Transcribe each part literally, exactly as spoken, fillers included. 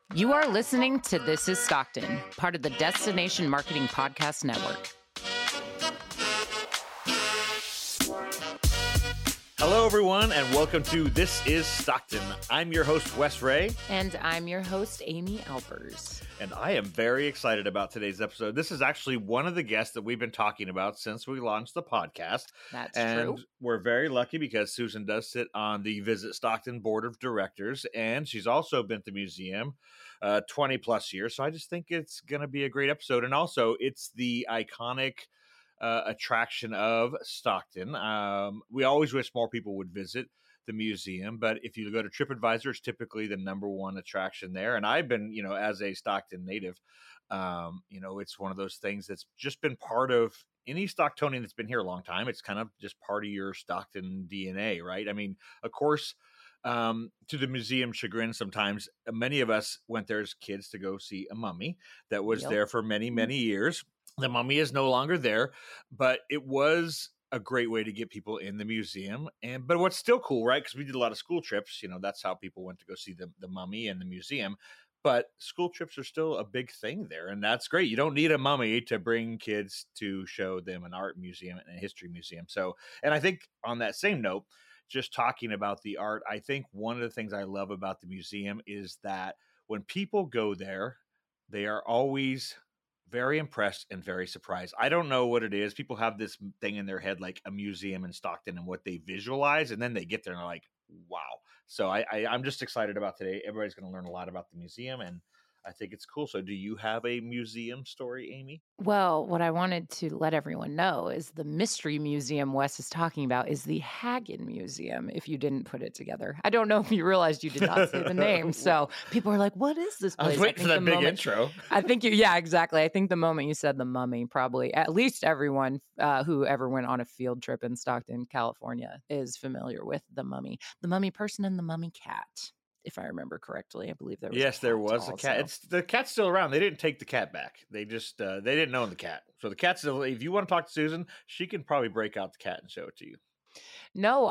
You are listening to This is Stockton, part of the Destination Marketing Podcast Network. Hello, everyone, and welcome to This is Stockton. I'm your host, Wes Ray. And I'm your host, Amy Alpers. And I am very excited about today's episode. This is actually one of the guests that we've been talking about since we launched the podcast. That's and true. We're very lucky because Susan does sit on the Visit Stockton Board of Directors, and she's also been to the museum uh, twenty plus years. So I just think it's going to be a great episode. And also, it's the iconic Uh, attraction of Stockton. Um, we always wish more people would visit the museum, but if you go to TripAdvisor, it's typically the number one attraction there. And I've been, you know, as a Stockton native, um, you know, it's one of those things that's just been part of any Stocktonian that's been here a long time. It's kind of just part of your Stockton D N A, right? I mean, of course, um, to the museum chagrin, sometimes many of us went there as kids to go see a mummy that was Yep. there for many, many years. The mummy is no longer there, but it was a great way to get people in the museum. And but what's still cool, right? Because we did a lot of school trips. You know, that's how people went to go see the, the mummy and the museum. But school trips are still a big thing there, and that's great. You don't need a mummy to bring kids to show them an art museum and a history museum. So, and I think on that same note, just talking about the art, I think one of the things I love about the museum is that when people go there, they are always very impressed and very surprised. I don't know what it is. People have this thing in their head, like a museum in Stockton and what they visualize. And then they get there and they're like, wow. So I, I, I'm just excited about today. Everybody's going to learn a lot about the museum, and I think it's cool. So do you have a museum story, Amy? Well, what I wanted to let everyone know is the mystery museum Wes is talking about is the Hagen Museum, if you didn't put it together. I don't know if you realized you did not say the name. So people are like, what is this place? I was waiting I for that the big moment, intro. I think you, yeah, exactly. I think the moment you said the mummy, probably at least everyone uh, who ever went on a field trip in Stockton, California is familiar with the mummy, the mummy person and the mummy cat. If I remember correctly, I believe there was yes, a there was also. a cat. It's the cat's still around. They didn't take the cat back. They just uh, they didn't own the cat. So the cat's still. If you want to talk to Susan, she can probably break out the cat and show it to you. No,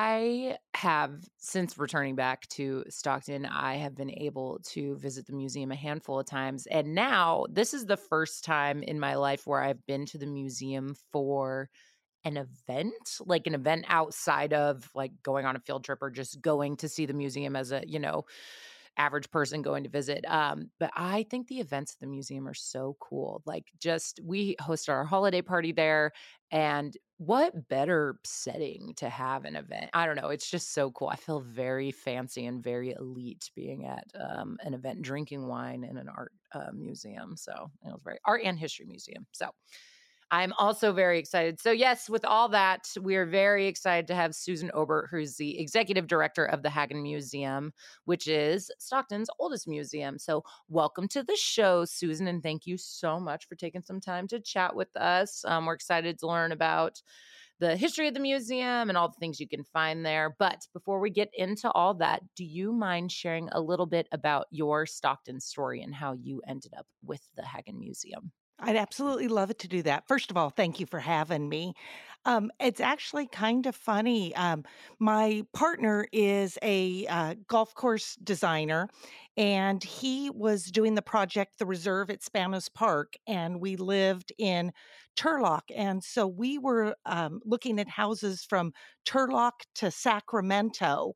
I have, since returning back to Stockton, I have been able to visit the museum a handful of times. And now this is the first time in my life where I've been to the museum for an event, like an event outside of like going on a field trip or just going to see the museum as a, you know, average person going to visit. Um, but I think the events at the museum are so cool. Like just we hosted our holiday party there, and what better setting to have an event? I don't know. It's just so cool. I feel very fancy and very elite being at um, an event, drinking wine in an art uh, museum. So it was very art and history museum. So I'm also very excited. So yes, with all that, we are very excited to have Susan Obert, who's the executive director of the Hagen Museum, which is Stockton's oldest museum. So welcome to the show, Susan, and thank you so much for taking some time to chat with us. Um, we're excited to learn about the history of the museum and all the things you can find there. But before we get into all that, do you mind sharing a little bit about your Stockton story and how you ended up with the Hagen Museum? I'd absolutely love it to do that. First of all, thank you for having me. Um, it's actually kind of funny. Um, my partner is a uh, golf course designer, and he was doing the project, The Reserve at Spanos Park, and we lived in Turlock. And so we were um, looking at houses from Turlock to Sacramento,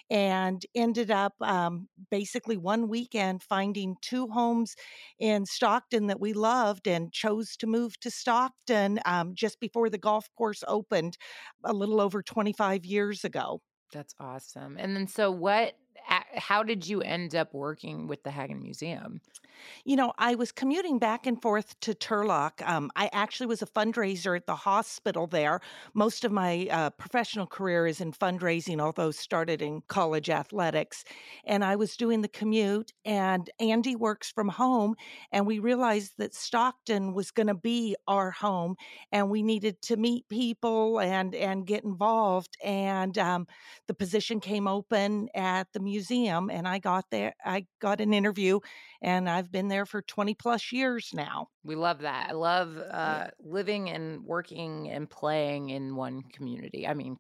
and ended up um, basically one weekend finding two homes in Stockton that we loved, and chose to move to Stockton um, just before the golf course opened a little over twenty-five years ago. That's awesome. And then so what, how did you end up working with the Hagen Museum? You know, I was commuting back and forth to Turlock. Um, I actually was a fundraiser at the hospital there. Most of my uh, professional career is in fundraising, although started in college athletics. And I was doing the commute, and Andy works from home, and we realized that Stockton was going to be our home, and we needed to meet people and, and get involved. And um, the position came open at the museum, and I got there. I got an interview, and I've been there for twenty plus years now. We love that. I love uh, yeah. living and working and playing in one community. I mean,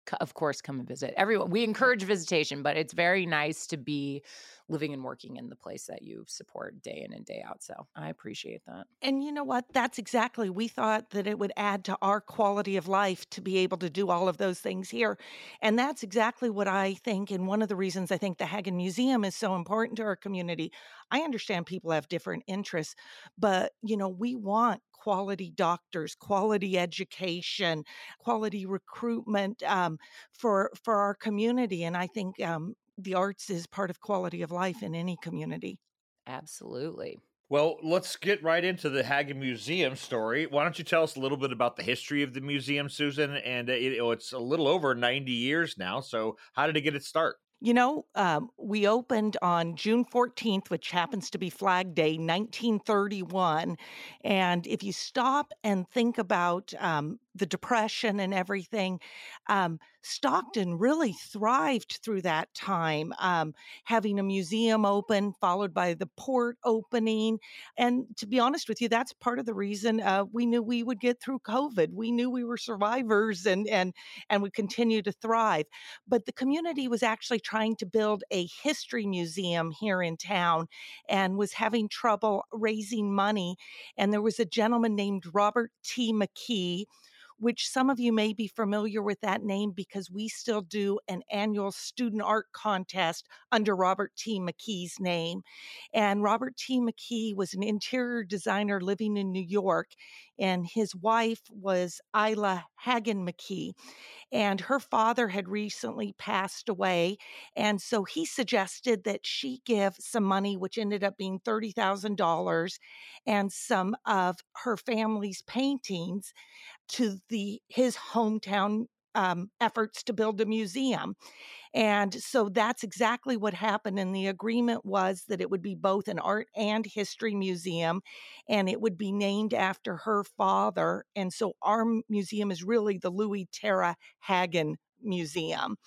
c- of course, come and visit. Everyone, we Yeah. encourage visitation, but it's very nice to be living and working in the place that you support day in and day out. So I appreciate that. And you know what? That's exactly, we thought that it would add to our quality of life to be able to do all of those things here. And that's exactly what I think. And one of the reasons I think the Hagen Museum is so important to our community. I understand people have different interests, but you know, we want quality doctors, quality education, quality recruitment um, for for our community. And I think um, the arts is part of quality of life in any community. Absolutely. Well, let's get right into the Hagen Museum story. Why don't you tell us a little bit about the history of the museum, Susan? And uh, it, oh, it's a little over ninety years now. So, how did it get its start? You know, um, we opened on June fourteenth, which happens to be Flag Day, nineteen thirty-one. And if you stop and think about um, the Depression and everything, um, Stockton really thrived through that time, um, having a museum open, followed by the port opening. And to be honest with you, that's part of the reason uh, we knew we would get through COVID. We knew we were survivors and and and would continue to thrive. But the community was actually trying to build a history museum here in town and was having trouble raising money. And there was a gentleman named Robert T. McKee, which some of you may be familiar with that name because we still do an annual student art contest under Robert T. McKee's name. And Robert T. McKee was an interior designer living in New York, and his wife was Isla Hagen McKee, and her father had recently passed away. And so he suggested that she give some money, which ended up being thirty thousand dollars, and some of her family's paintings to the his hometown um, efforts to build a museum. And so that's exactly what happened. And the agreement was that it would be both an art and history museum, and it would be named after her father. And so our m- museum is really the Louis Tara Hagen Museum.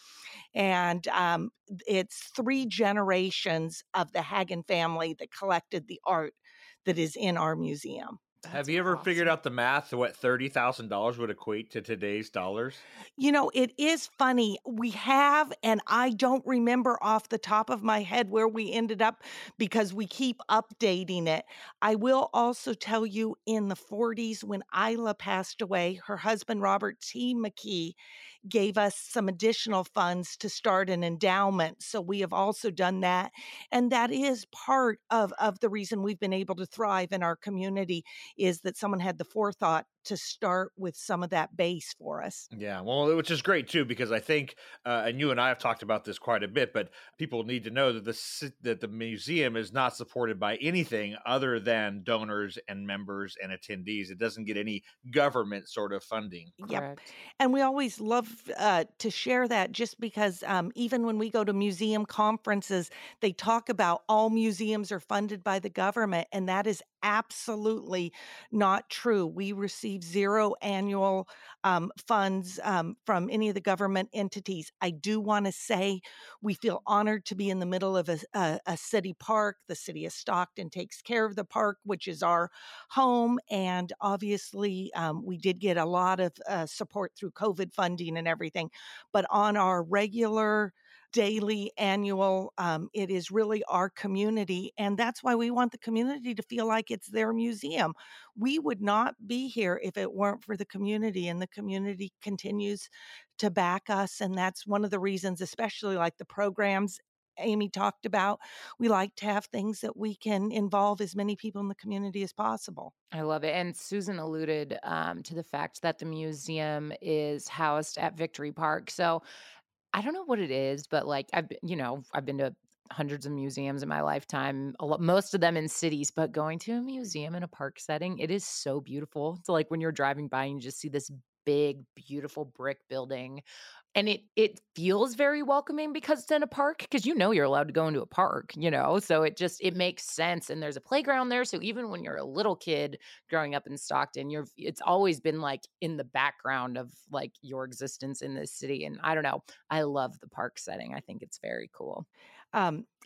And um, it's three generations of the Hagen family that collected the art that is in our museum. Have That's you ever figured awesome. out the math of what thirty thousand dollars would equate to today's dollars? You know, it is funny. We have, and I don't remember off the top of my head where we ended up because we keep updating it. I will also tell you in the forties, when Isla passed away, her husband, Robert T. McKee, gave us some additional funds to start an endowment. So we have also done that. And that is part of, of the reason we've been able to thrive in our community is that someone had the forethought to start with some of that base for us. Yeah, well, which is great too, because I think, uh, and you and I have talked about this quite a bit, but people need to know that the ci- that the museum is not supported by anything other than donors and members and attendees. It doesn't get any government sort of funding. Yep. Correct. And we always love uh, to share that just because um, even when we go to museum conferences, they talk about all museums are funded by the government. And that is absolutely not true. We receive zero annual um, funds um, from any of the government entities. I do want to say we feel honored to be in the middle of a, a, a city park. The city of Stockton takes care of the park, which is our home. And obviously, um, we did get a lot of uh, support through COVID funding and everything. But on our regular, daily, annual, um, it is really our community. And that's why we want the community to feel like it's their museum. We would not be here if it weren't for the community, and the community continues to back us. And that's one of the reasons, especially like the programs Amy talked about, we like to have things that we can involve as many people in the community as possible. I love it. And Susan alluded um, to the fact that the museum is housed at Victory Park. So I don't know what it is, but like I've been, you know, I've been to hundreds of museums in my lifetime, a lot, most of them in cities, but going to a museum in a park setting, it is so beautiful. So like when you're driving by and you just see this big, beautiful brick building, and it it feels very welcoming because it's in a park, because you know you're allowed to go into a park, you know? So it just it makes sense, and there's a playground there, so even when you're a little kid growing up in Stockton, you're it's always been, like, in the background of, like, your existence in this city, and I don't know, I love the park setting, I think it's very cool. Um,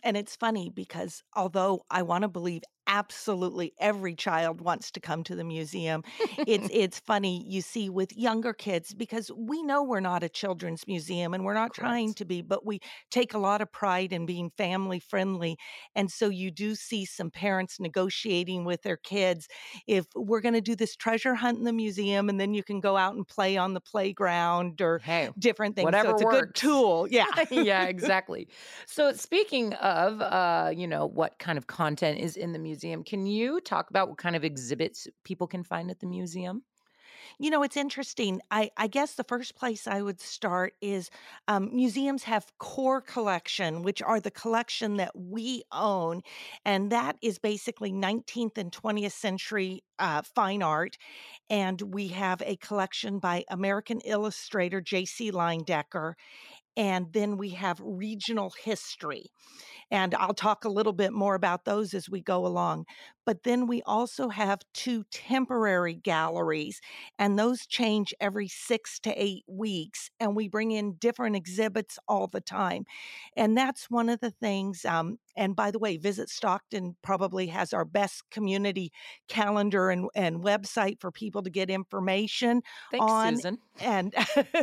And it's funny because although I wanna believe absolutely every child wants to come to the museum, it's it's funny you see with younger kids because we know we're not a children's museum and we're not trying Correct. to be, but we take a lot of pride in being family friendly. And so you do see some parents negotiating with their kids if we're gonna do this treasure hunt in the museum and then you can go out and play on the playground or Hey, different things. So whatever it's a good works. tool. Yeah. Yeah, exactly. So speaking of, uh, you know, what kind of content is in the museum, can you talk about what kind of exhibits people can find at the museum? You know, it's interesting. I, I guess the first place I would start is um, museums have core collection, which are the collection that we own. And that is basically nineteenth and twentieth century uh, fine art. And we have a collection by American illustrator J C. Leyendecker. And then we have regional history. And I'll talk a little bit more about those as we go along. But then we also have two temporary galleries, and those change every six to eight weeks. And we bring in different exhibits all the time. And that's one of the things. Um, and by the way, Visit Stockton probably has our best community calendar and, and website for people to get information Thanks, on. Susan. And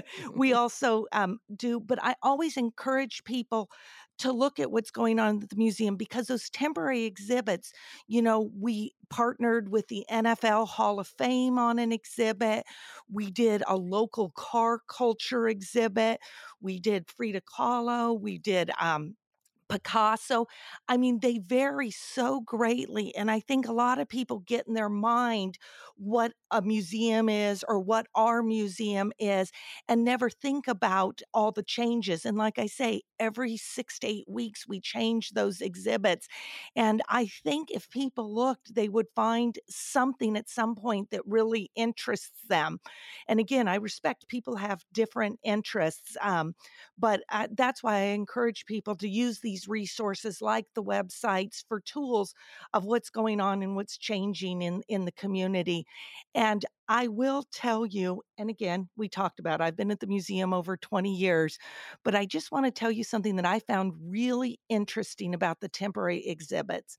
we also um, do, but I always encourage people to look at what's going on at the museum because those temporary exhibits, you know, we partnered with the N F L Hall of Fame on an exhibit. We did a local car culture exhibit. We did Frida Kahlo. We did um, Picasso. I mean, they vary so greatly. And I think a lot of people get in their mind what a museum is or what our museum is and never think about all the changes. And like I say, every six to eight weeks, we change those exhibits. And I think if people looked, they would find something at some point that really interests them. And again, I respect people have different interests. Um, but uh, that's why I encourage people to use these resources like the websites for tools of what's going on and what's changing in, in the community. And I will tell you, and again, we talked about, I've been at the museum over twenty years, but I just want to tell you something that I found really interesting about the temporary exhibits.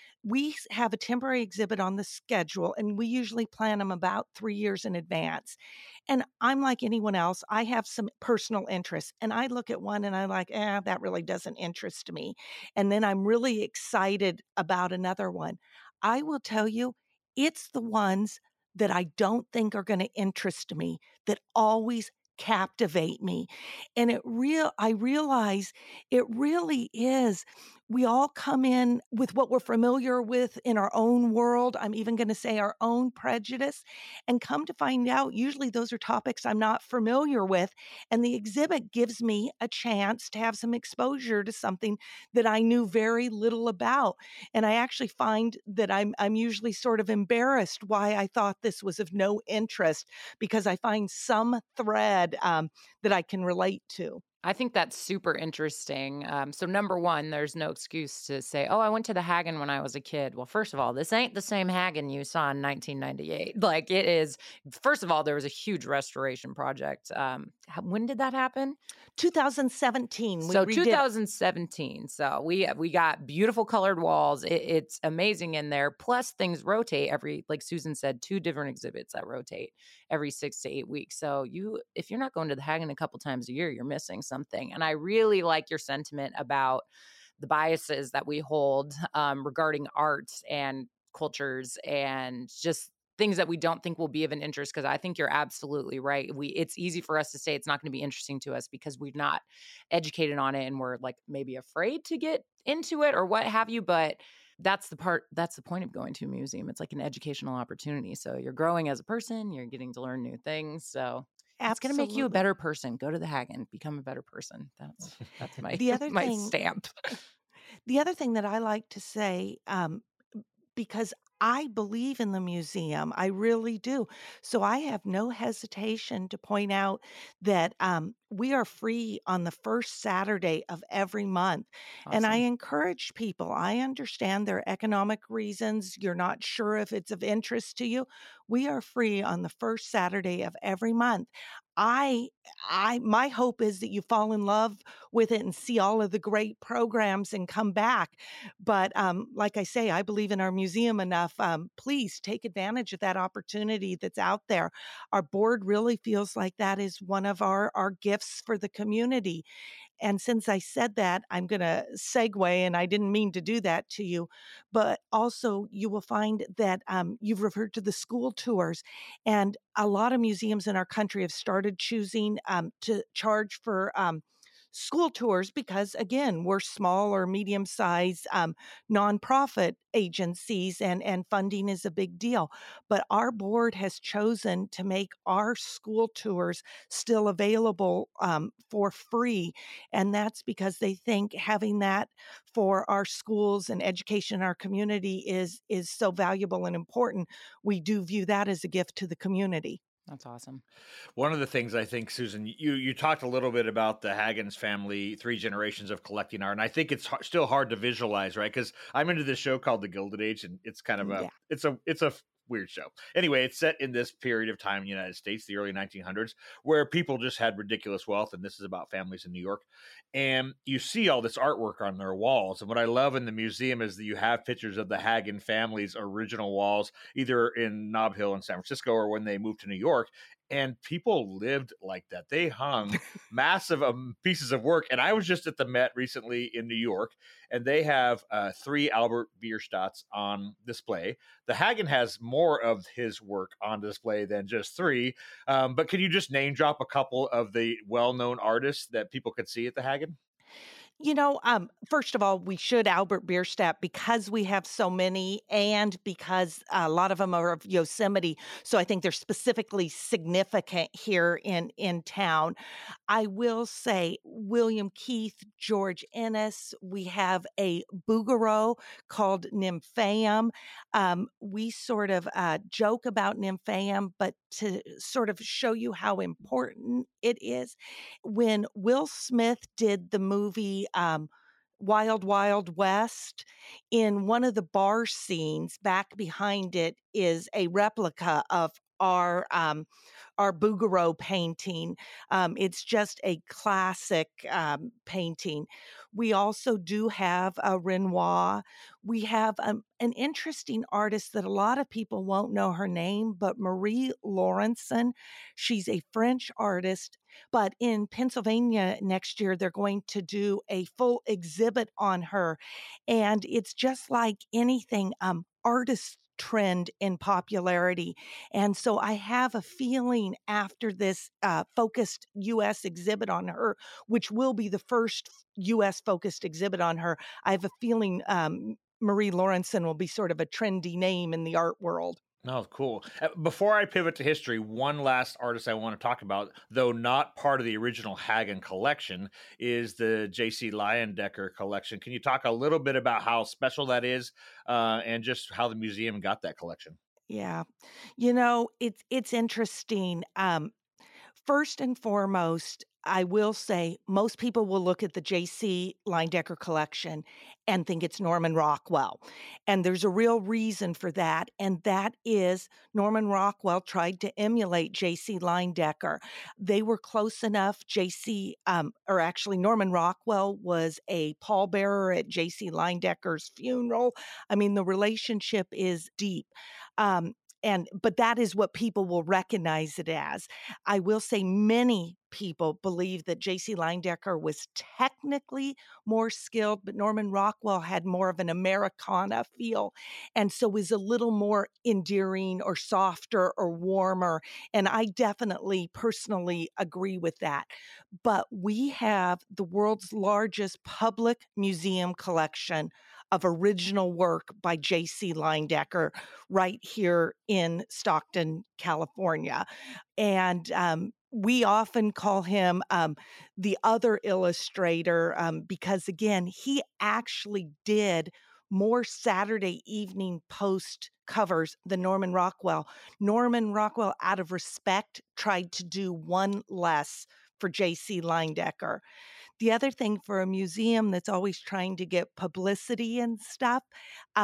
We s- have a temporary exhibit on the schedule, and we usually plan them about three years in advance. And I'm like anyone else, I have some personal interests, and I look at one and I'm like, eh, that really doesn't interest me. And then I'm really excited about another one. I will tell you, it's the ones that I don't think are going to interest me that always captivate me. And it real I realize it really is we all come in with what we're familiar with in our own world. I'm even going to say our own prejudice. And come to find out, usually those are topics I'm not familiar with. And the exhibit gives me a chance to have some exposure to something that I knew very little about. And I actually find that I'm, I'm usually sort of embarrassed why I thought this was of no interest because I find some thread um, that I can relate to. I think that's super interesting. Um, so, number one, there's no excuse to say, "Oh, I went to the Hagen when I was a kid." Well, first of all, this ain't the same Hagen you saw in nineteen ninety-eight. Like, it is. First of all, there was a huge restoration project. Um, how, when did that happen? two thousand seventeen, we So redid. two thousand seventeen. So we we got beautiful colored walls. It, it's amazing in there. Plus, things rotate every, like Susan said, two different exhibits that rotate every six to eight weeks. So you, if you're not going to the Hagen a couple times a year, you're missing something. And I really like your sentiment about the biases that we hold um, regarding arts and cultures and just things that we don't think will be of an interest, because I think you're absolutely right. We It's easy for us to say it's not going to be interesting to us because we're not educated on it and we're like maybe afraid to get into it or what have you. But that's the part, that's the point of going to a museum. It's like an educational opportunity. So you're growing as a person, you're getting to learn new things. So it's going to make you a Absolutely. better person. Go to the Hagen, become a better person. That's that's my The other my thing stamp. the other thing that I like to say, um, because I believe in the museum. I really do. So I have no hesitation to point out that um, we are free on the first Saturday of every month. And I Awesome. encourage people, I understand there are economic reasons. You're not sure if it's of interest to you. We are free on the first Saturday of every month. I I my hope is that you fall in love with it and see all of the great programs and come back. But um, like I say, I believe in our museum enough. Um, please take advantage of that opportunity that's out there. Our board really feels like that is one of our our gifts for the community. And since I said that, I'm going to segue, and I didn't mean to do that to you, but also you will find that um, you've referred to the school tours, and a lot of museums in our country have started choosing um, to charge for. Um, School tours because again we're small or medium sized um, nonprofit agencies and and funding is a big deal, but our board has chosen to make our school tours still available um, for free, and that's because they think having that for our schools and education in our community is is so valuable and important. We do view that as a gift to the community. That's awesome. One of the things I think, Susan, you you talked a little bit about the Haggins family, three generations of collecting art, and I think it's h- still hard to visualize, right? Because I'm into this show called The Gilded Age, and it's kind of a Yeah. it's a it's a f- weird show. Anyway, it's set in this period of time in the United States, the early nineteen hundreds, where people just had ridiculous wealth, and this is about families in New York. And you see all this artwork on their walls. And what I love in the museum is that you have pictures of the Haggin family's original walls, either in Nob Hill in San Francisco or when they moved to New York, and people lived like that. They hung massive um, pieces of work. And I was just at the Met recently in New York, and they have uh, three Albert Bierstadts on display. The Haggin has more of his work on display than just three. Um, but can you just name drop a couple of the well-known artists that people could see at the Haggin? You know, um, first of all, we should Albert Bierstadt because we have so many and because a lot of them are of Yosemite. So I think they're specifically significant here in, in town. I will say William Keith, George Ennis. We have a Bouguereau called Nymphaeum. Um, we sort of uh, joke about Nymphaeum, but to sort of show you how important it is, when Will Smith did the movie um, Wild Wild West, in one of the bar scenes, back behind it is a replica of our um, our Bouguereau painting. Um, it's just a classic um, painting. We also do have a Renoir. We have um, an interesting artist that a lot of people won't know her name, but Marie Laurencin. She's a French artist, but in Pennsylvania next year, they're going to do a full exhibit on her. And it's just like anything, um, artists trend in popularity. And so I have a feeling after this uh, focused U S exhibit on her, which will be the first U S focused exhibit on her, I have a feeling um, Marie Laurencin will be sort of a trendy name in the art world. Oh, cool. Uh, Before I pivot to history, one last artist I want to talk about, though not part of the original Haggin collection, is the J C. Leyendecker collection. Can you talk a little bit about how special that is uh, and just how the museum got that collection? Yeah. You know, it's it's interesting. Um, First and foremost, I will say most people will look at the J C. Leyendecker collection and think it's Norman Rockwell. And there's a real reason for that. And that is Norman Rockwell tried to emulate J C. Leyendecker. They were close enough. J C, um, or actually, Norman Rockwell was a pallbearer at J C. Leyendecker's funeral. I mean, the relationship is deep. Um, and but that is what people will recognize it as. I will say many people believe that J C. Leyendecker was technically more skilled, but Norman Rockwell had more of an Americana feel and so was a little more endearing or softer or warmer. And I definitely personally agree with that. But we have the world's largest public museum collection of original work by J C. Leyendecker right here in Stockton, California. And um, we often call him um, the other illustrator um, because, again, he actually did more Saturday Evening Post covers than Norman Rockwell. Norman Rockwell, out of respect, tried to do one less for J C. Leyendecker. The other thing for a museum that's always trying to get publicity and stuff, um,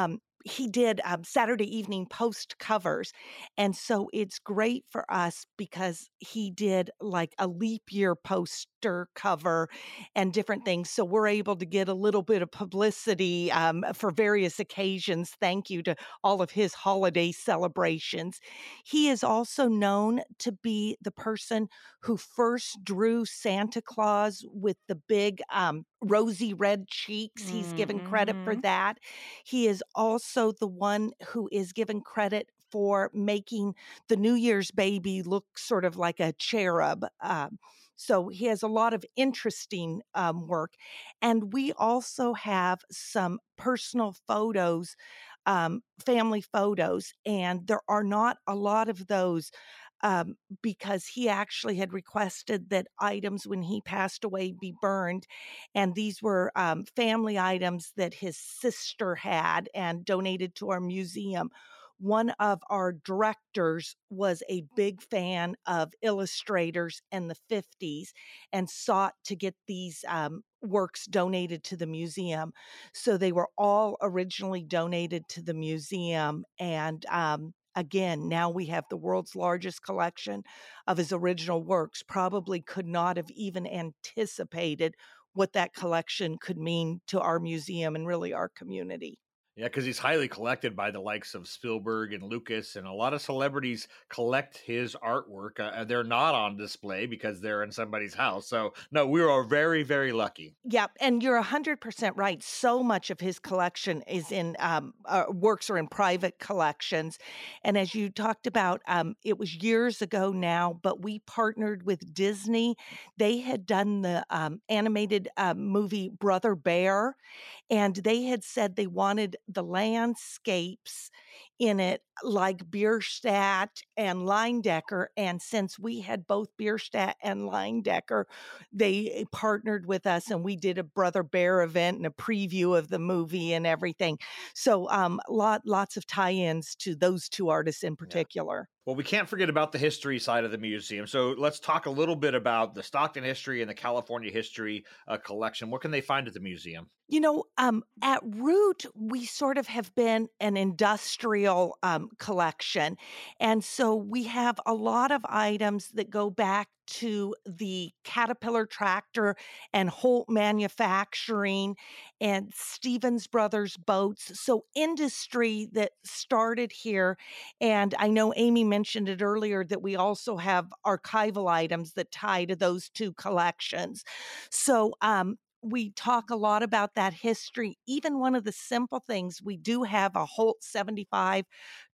he did um, Saturday Evening Post covers. And so it's great for us because he did like a leap year poster cover and different things. So we're able to get a little bit of publicity um, for various occasions. Thank you to all of his holiday celebrations. He is also known to be the person who first drew Santa Claus with the big um, rosy red cheeks. He's given credit for Mm-hmm. that. He is also the one who is given credit for making the New Year's baby look sort of like a cherub. Um, so he has a lot of interesting um, work. And we also have some personal photos, um, family photos, and there are not a lot of those um, because he actually had requested that items when he passed away be burned. And these were um, family items that his sister had and donated to our museum. One of our directors was a big fan of illustrators in the fifties and sought to get these um, works donated to the museum. So they were all originally donated to the museum. And um, again, now we have the world's largest collection of his original works. Probably could not have even anticipated what that collection could mean to our museum and really our community. Yeah, because he's highly collected by the likes of Spielberg and Lucas, and a lot of celebrities collect his artwork. Uh, they're not on display because they're in somebody's house. So, no, we are very, very lucky. Yeah, and you're one hundred percent right. So much of his collection is in um, uh, works or in private collections. And as you talked about, um, it was years ago now, but we partnered with Disney. They had done the um, animated uh, movie Brother Bear, and they had said they wanted the landscapes in it like Bierstadt and Leyendecker. And since we had both Bierstadt and Leyendecker, they partnered with us and we did a Brother Bear event and a preview of the movie and everything. So um, lot, lots of tie-ins to those two artists in Yeah. particular. Well, we can't forget about the history side of the museum. So let's talk a little bit about the Stockton history and the California history uh, collection. What can they find at the museum? You know, um, at root, we sort of have been an industrial um, collection. And so we have a lot of items that go back to the Caterpillar tractor and Holt Manufacturing and Stevens Brothers boats. So industry that started here. And I know Amy mentioned it earlier that we also have archival items that tie to those two collections. So um, we talk a lot about that history. Even one of the simple things, we do have a Holt seventy-five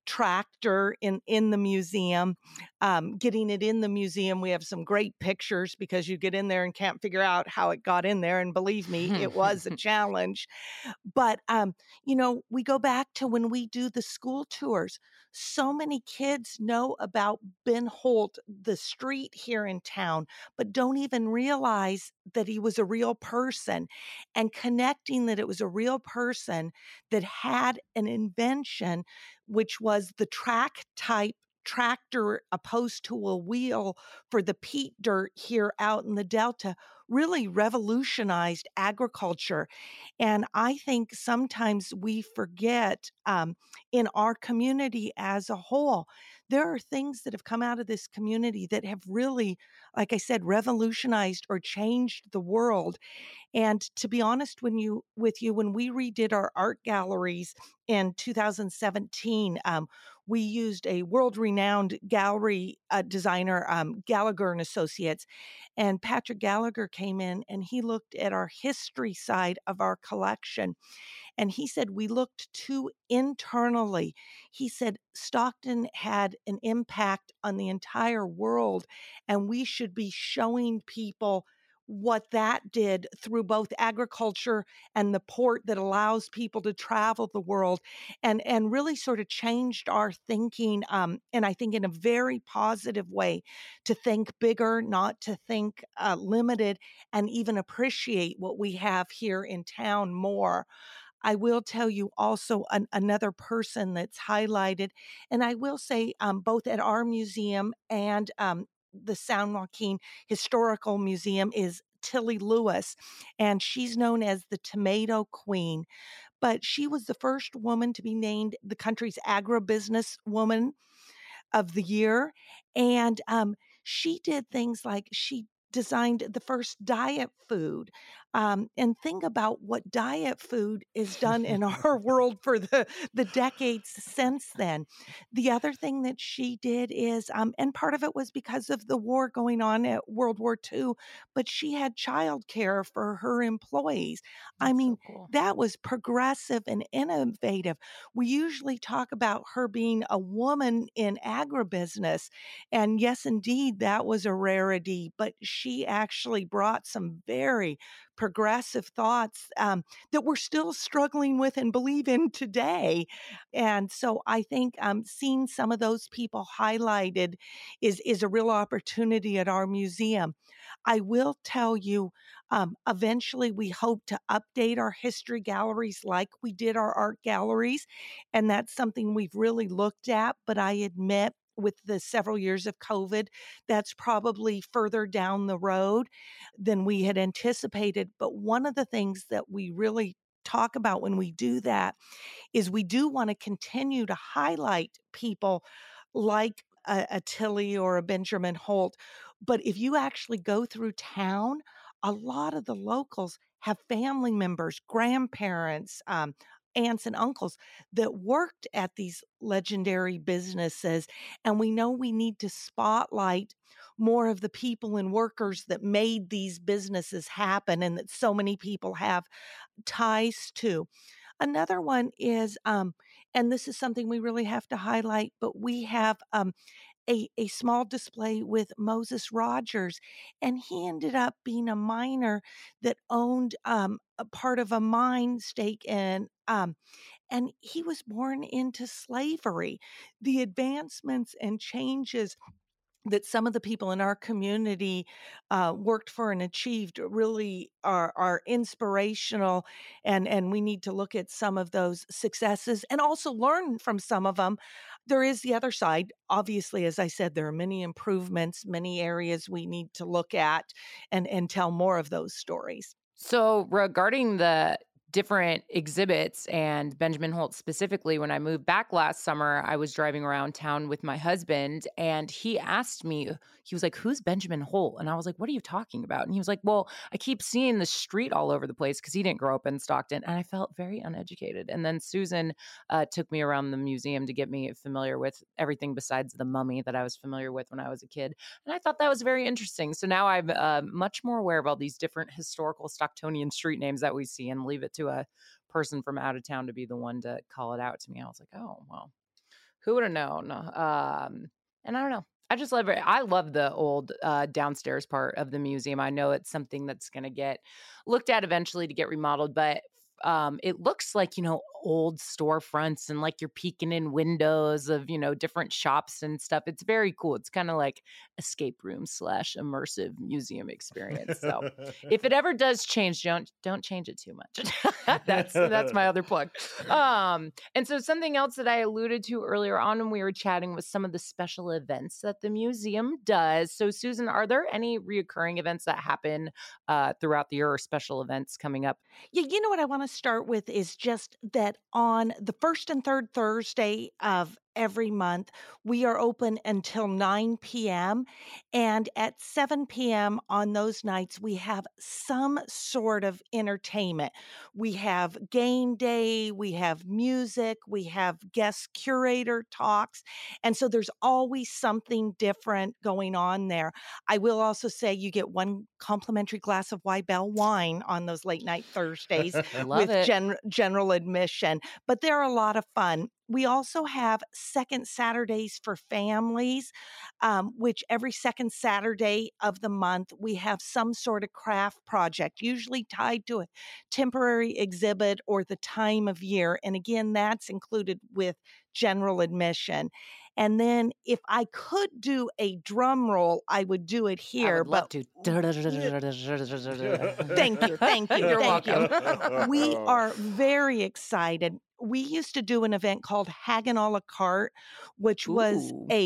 tractor in in the museum. Um, getting it in the museum, we have some great pictures because you get in there and can't figure out how it got in there. And believe me, it was a challenge. But um, you know, we go back to when we do the school tours. So many kids know about Ben Holt, the street here in town, but don't even realize that he was a real person, and connecting that it was a real person that had an invention, which was the track type tractor opposed to a wheel for the peat dirt here out in the Delta, really revolutionized agriculture. And I think sometimes we forget um, in our community as a whole, there are things that have come out of this community that have really, like I said, revolutionized or changed the world. And to be honest, when you with you, when we redid our art galleries in two thousand seventeen, um, we used a world-renowned gallery uh, designer, um, Gallagher and Associates, and Patrick Gallagher came in and he looked at our history side of our collection, and he said we looked too internally. He said Stockton had an impact on the entire world, and we should be showing people what that did through both agriculture and the port that allows people to travel the world, and and really sort of changed our thinking, um, and I think in a very positive way, to think bigger, not to think uh, limited, and even appreciate what we have here in town more. I will tell you also an, another person that's highlighted, and I will say um, both at our museum and um, the San Joaquin Historical Museum is Tilly Lewis, and she's known as the Tomato Queen. but she was the first woman to be named the country's agribusiness woman of the year. And um, she did things like she designed the first diet food. Um, and think about what diet food is done in our world for the, the decades since then. The other thing that she did is, um, and part of it was because of the war going on at World War Two, but she had childcare for her employees. I That's mean, so cool. that was progressive and innovative. We usually talk about her being a woman in agribusiness. And yes, indeed, that was a rarity, but she actually brought some very progressive thoughts um, that we're still struggling with and believe in today. And so I think um, seeing some of those people highlighted is, is a real opportunity at our museum. I will tell you, um, eventually we hope to update our history galleries like we did our art galleries. And that's something we've really looked at. But I admit, with the several years of COVID, that's probably further down the road than we had anticipated. But one of the things that we really talk about when we do that is we do want to continue to highlight people like a, a Tilly or a Benjamin Holt. But if you actually go through town, a lot of the locals have family members, grandparents, um, aunts and uncles that worked at these legendary businesses. And we know we need to spotlight more of the people and workers that made these businesses happen and that so many people have ties to. Another one is, um, and this is something we really have to highlight, but we have um, a, a small display with Moses Rogers, and he ended up being a miner that owned um, a part of a mine stake in. Um, and he was born into slavery. The advancements and changes that some of the people in our community uh, worked for and achieved really are are inspirational, and and we need to look at some of those successes and also learn from some of them. There is the other side. Obviously, as I said, there are many improvements, many areas we need to look at and and tell more of those stories. So, regarding the different exhibits and Benjamin Holt specifically, when I moved back last summer, I was driving around town with my husband and he asked me, he was like, "Who's Benjamin Holt?" And I was like, "What are you talking about?" And he was like, "Well, I keep seeing the street all over the place," because he didn't grow up in Stockton. And I felt very uneducated. And then Susan uh, took me around the museum to get me familiar with everything besides the mummy that I was familiar with when I was a kid. And I thought that was very interesting. So now I'm uh, much more aware of all these different historical Stocktonian street names that we see, and leave it to a person from out of town to be the one to call it out to me. I was like, oh, well, who would have known? Um, and I don't know. I just love it. I love the old uh, downstairs part of the museum. I know it's something that's going to get looked at eventually to get remodeled, but um, it looks like, you know, old storefronts and like you're peeking in windows of, you know, different shops and stuff. It's very cool. It's kind of like escape room slash immersive museum experience. So if it ever does change, don't don't change it too much. that's that's my other plug. Um, and so something else that I alluded to earlier on when we were chatting was some of the special events that the museum does. So Susan, are there any reoccurring events that happen uh, throughout the year or special events coming up? Yeah, you know what I want to start with is just that on the first and third Thursday of every month, we are open until nine p.m. And at seven p.m. on those nights, we have some sort of entertainment. We have game day, we have music, we have guest curator talks. And so there's always something different going on there. I will also say you get one complimentary glass of Wybell wine on those late night Thursdays Love with it. gen- general admission, but they're a lot of fun. We also have second Saturdays for families, um, which every second Saturday of the month, we have some sort of craft project, usually tied to a temporary exhibit or the time of year. And again, that's included with general admission. And then if I could do a drum roll, I would do it I here, would love but to. thank you, thank you, You're thank you. welcome. We are very excited. We used to do an event called Hagen a la carte, which was Ooh. a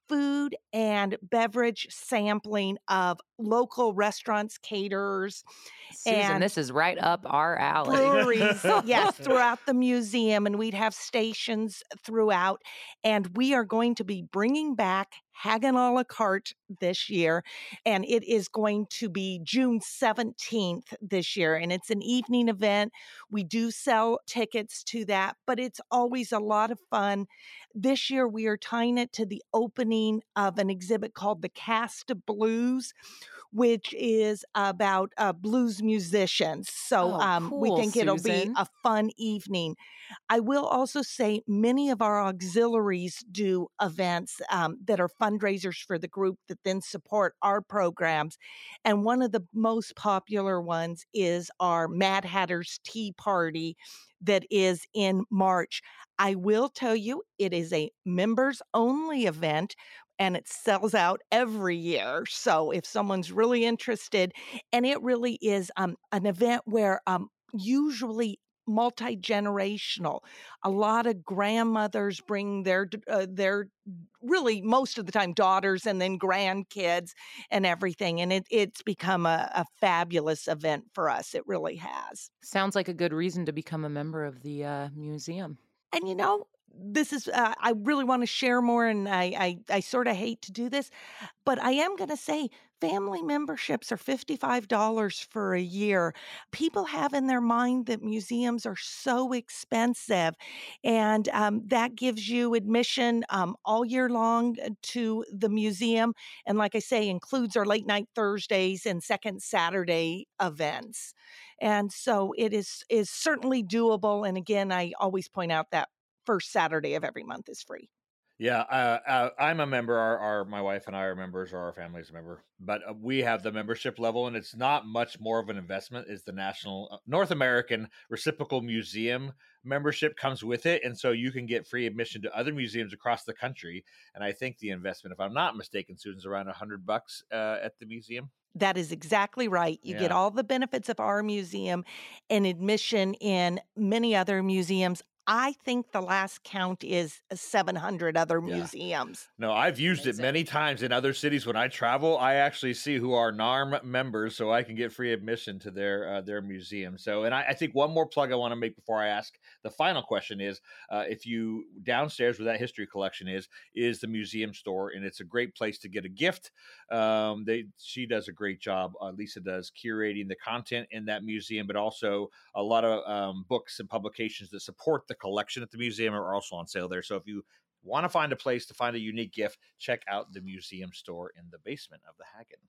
food and beverage sampling of local restaurants, caterers, Susan, and this is right up our alley. breweries, yes, throughout the museum, and we'd have stations throughout. And we are going to be bringing back Hagen a la carte this year, and it is going to be June seventeenth this year, and it's an evening event. We do sell tickets to that, but it's always a lot of fun. This year, we are tying it to the opening of an exhibit called The Cast of Blues, which is about uh, blues musicians. So Oh, um, we cool, think it'll be Susan. a fun evening. I will also say many of our auxiliaries do events um, that are fundraisers for the group that then support our programs. And one of the most popular ones is our Mad Hatter's Tea Party that is in March. I will tell you, it is a members only event and it sells out every year. So if someone's really interested, and it really is um, an event where um, usually multi-generational, a lot of grandmothers bring their uh, their really most of the time daughters and then grandkids and everything, and it, it's become a, a fabulous event for us. It really has. Sounds like a good reason to become a member of the uh, museum. And you know, this is uh, I really want to share more, and I I, I sort of hate to do this, but I am going to say family memberships are fifty-five dollars for a year. People have in their mind that museums are so expensive, and um, that gives you admission um, all year long uh, to the museum. And like I say, includes our late night Thursdays and second Saturday events. And so it is is certainly doable. And again, I always point out that first Saturday of every month is free. Yeah, uh, uh, I'm a member. Our, our my wife and I are members, or our family's a member. But uh, we have the membership level, and it's not much more of an investment. Is the National uh, North American Reciprocal Museum membership comes with it, and so you can get free admission to other museums across the country. And I think the investment, if I'm not mistaken, Susan's around a hundred bucks uh, at the museum. That is exactly right. You get Yeah. all the benefits of our museum and admission in many other museums. I think the last count is seven hundred other Yeah. museums. No, I've used it Amazing. many times in other cities when I travel. I actually see who are N A R M members, so I can get free admission to their uh, their museum. So, and I, I think one more plug I want to make before I ask the final question is, uh, if you downstairs where that history collection is, is the museum store, and it's a great place to get a gift. Um, they she does a great job. Uh, Lisa does curating the content in that museum, but also a lot of um, books and publications that support the collection at the museum are also on sale there. So if you want to find a place to find a unique gift, check out the museum store in the basement of the Hagen.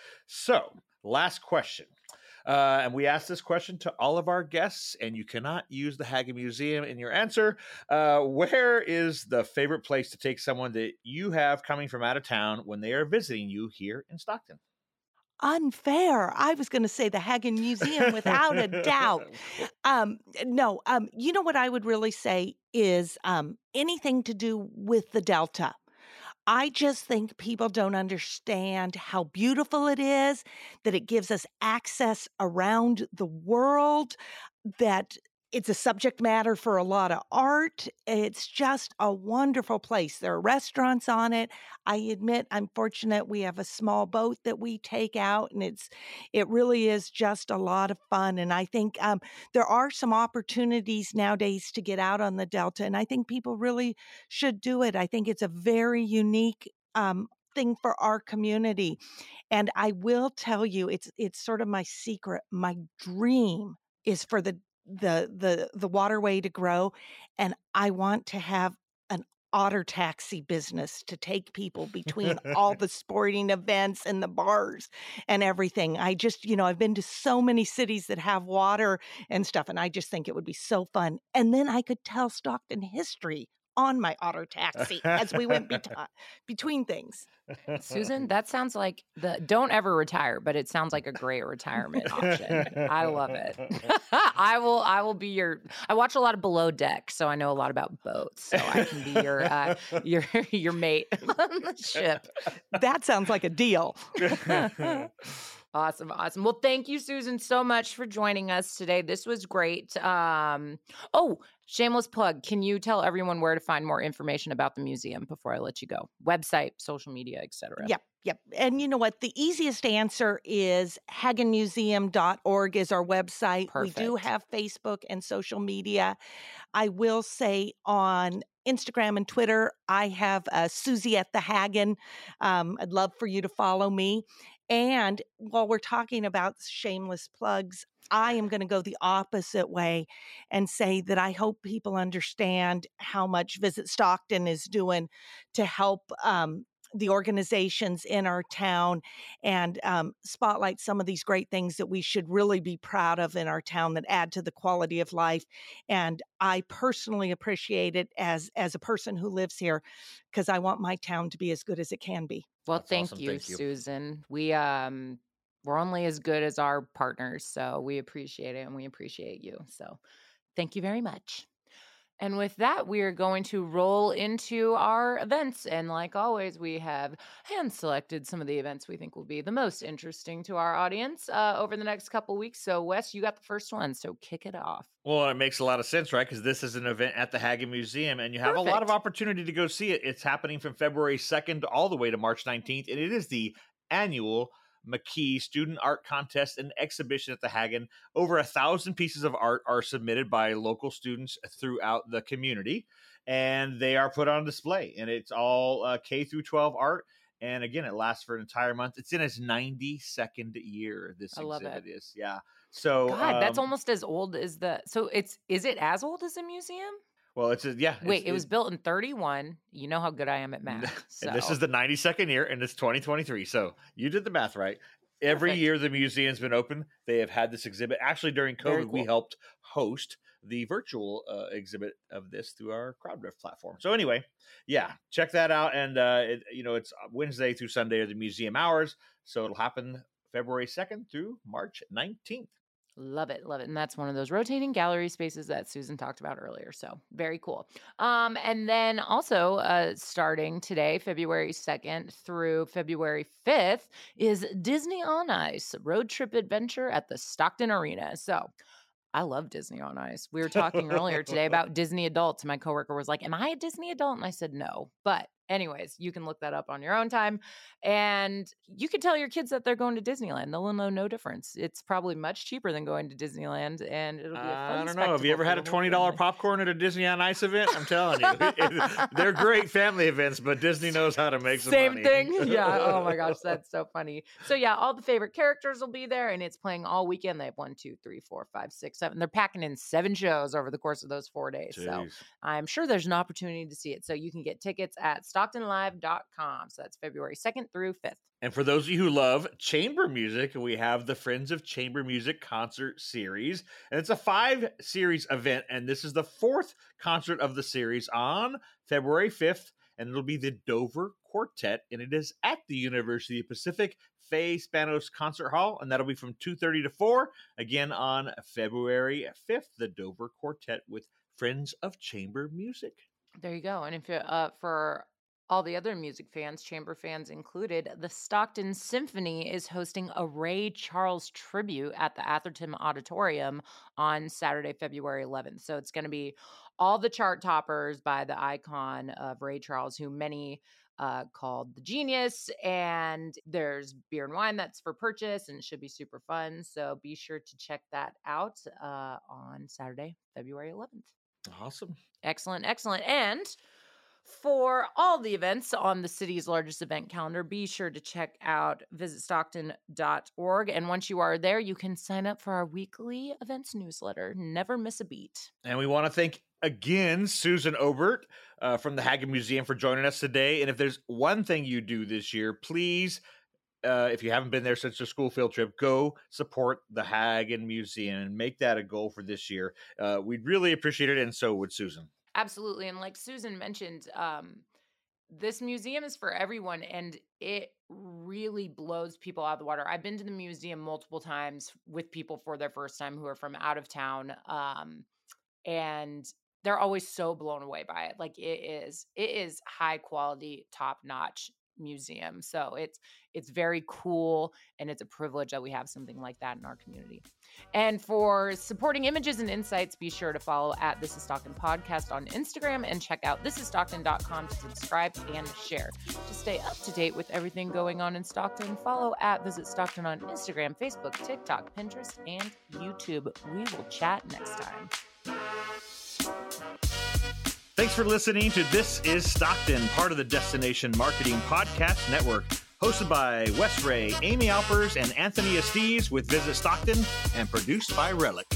So, last question. Uh, and we asked this question to all of our guests, and you cannot use the Hagen Museum in your answer. Uh, where is the favorite place to take someone that you have coming from out of town when they are visiting you here in Stockton? Unfair. I was going to say the Hagen Museum without a doubt. Um, no, um, you know what I would really say is um, anything to do with the Delta. I just think people don't understand how beautiful it is, that it gives us access around the world, that it's a subject matter for a lot of art. It's just a wonderful place. There are restaurants on it. I admit I'm fortunate we have a small boat that we take out, and it's it really is just a lot of fun. And I think um, there are some opportunities nowadays to get out on the Delta, and I think people really should do it. I think it's a very unique um, thing for our community. And I will tell you, it's it's sort of my secret. My dream is for the the the the waterway to grow, and I want to have an otter taxi business to take people between all the sporting events and the bars and everything. I just, you know, I've been to so many cities that have water and stuff, and I just think it would be so fun. And then I could tell Stockton history on my otter taxi as we went beti- between things. Susan, that sounds like the don't ever retire, but it sounds like a great retirement option. I love it. I will I will be your I watch a lot of Below Deck, so I know a lot about boats. So I can be your uh, your your mate on the ship. That sounds like a deal. Awesome, awesome. Well, thank you, Susan, so much for joining us today. This was great. Um, oh, Shameless plug. Can you tell everyone where to find more information about the museum before I let you go? Website, social media, et cetera. Yep, yep. And you know what? The easiest answer is hagen museum dot org is our website. We do Perfect. have Facebook and social media. I will say on Instagram and Twitter, I have uh, Susie at the Hagen. Um, I'd love for you to follow me. And while we're talking about shameless plugs, I am going to go the opposite way and say that I hope people understand how much Visit Stockton is doing to help um, the organizations in our town and um, spotlight some of these great things that we should really be proud of in our town that add to the quality of life. And I personally appreciate it as as a person who lives here because I want my town to be as good as it can be. Well, That's thank awesome. you, Thank you. Susan. We um we're only as good as our partners, so we appreciate it and we appreciate you. So, thank you very much. And with that, we are going to roll into our events. And like always, we have hand selected some of the events we think will be the most interesting to our audience uh, over the next couple weeks. So, Wes, you got the first one. So, kick it off. Well, it makes a lot of sense, right? Because this is an event at the Hagen Museum, and you have Perfect. a lot of opportunity to go see it. It's happening from February second all the way to March nineteenth, and it is the annual McKee Student Art Contest and Exhibition at the Hagen. Over a thousand pieces of art are submitted by local students throughout the community, and they are put on display. And it's all uh, K through twelve art. And again, it lasts for an entire month. It's in its ninety-second year. This I love exhibit it. is, yeah. So, God, that's um, almost as old as the. So it's is it as old as the museum? well, it's a, yeah. Wait, It's, it was it, built in thirty-one. You know how good I am at math. So and this is the ninety-second year, and it's twenty twenty-three. So you did the math right. Every Perfect. year the museum's been open, they have had this exhibit. Actually, during Very COVID, we cool. helped host the virtual uh, exhibit of this through our CrowdRift platform. So anyway, yeah, check that out. And uh, it, you know, it's Wednesday through Sunday are the museum hours, so it'll happen February second through March nineteenth. Love it, love it. And that's one of those rotating gallery spaces that Susan talked about earlier. So very cool. Um, and then also uh, starting today, February second through February fifth, is Disney on Ice, road trip adventure at the Stockton Arena. So I love Disney on Ice. We were talking earlier today about Disney adults. And my coworker was like, am I a Disney adult? And I said, no. But anyways, you can look that up on your own time. And you can tell your kids that they're going to Disneyland. They'll know no difference. It's probably much cheaper than going to Disneyland. And it'll be a fun I don't know. Have you spectacle ever for had the a whole twenty dollars family. popcorn at a Disney on Ice event? I'm telling you. It- they're great family events, but Disney knows how to make some Same money. thing. Yeah. Oh my gosh, that's so funny. So yeah, all the favorite characters will be there, and it's playing all weekend. They have one, two, three, four, five, six, seven. They're packing in seven shows over the course of those four days. So Jeez. I'm sure there's an opportunity to see it. So you can get tickets at stockton live dot com. So that's February second through fifth. And for those of you who love chamber music, we have the Friends of Chamber Music concert series. And it's a five series event. And this is the fourth concert of the series on February fifth. And it'll be the Dover Quartet. And it is at the University of Pacific Fay Spanos Concert Hall. And that'll be from two thirty to four. Again, on February fifth, the Dover Quartet with Friends of Chamber Music. There you go. And if you, uh, for all the other music fans, chamber fans included, the Stockton Symphony is hosting a Ray Charles tribute at the Atherton Auditorium on Saturday, February eleventh. So it's going to be all the chart toppers by the icon of Ray Charles, who many uh, called the genius. And there's beer and wine that's for purchase and it should be super fun. So be sure to check that out uh, on Saturday, February eleventh. Awesome. Excellent, excellent. And for all the events on the city's largest event calendar, be sure to check out visit stockton dot org. And once you are there, you can sign up for our weekly events newsletter. Never miss a beat. And we want to thank again Susan Obert uh, from the Hagen Museum for joining us today. And if there's one thing you do this year, please, uh, if you haven't been there since the school field trip, go support the Hagen Museum and make that a goal for this year. Uh, we'd really appreciate it, and so would Susan. Absolutely. And like Susan mentioned, um, this museum is for everyone and it really blows people out of the water. I've been to the museum multiple times with people for their first time who are from out of town. Um, and they're always so blown away by it. Like it is, it is high quality, top notch museum. So it's it's very cool, and it's a privilege that we have something like that in our community. And for supporting images and insights, be sure to follow at This is Stockton Podcast on Instagram and check out this is stockton dot com to subscribe and share. To stay up to date with everything going on in Stockton, follow at Visit Stockton on Instagram, Facebook, TikTok, Pinterest, and YouTube. We will chat next time. Thanks for listening to This is Stockton, part of the Destination Marketing Podcast Network, hosted by Wes Ray, Amy Alpers, and Anthony Estes with Visit Stockton, and produced by Relic.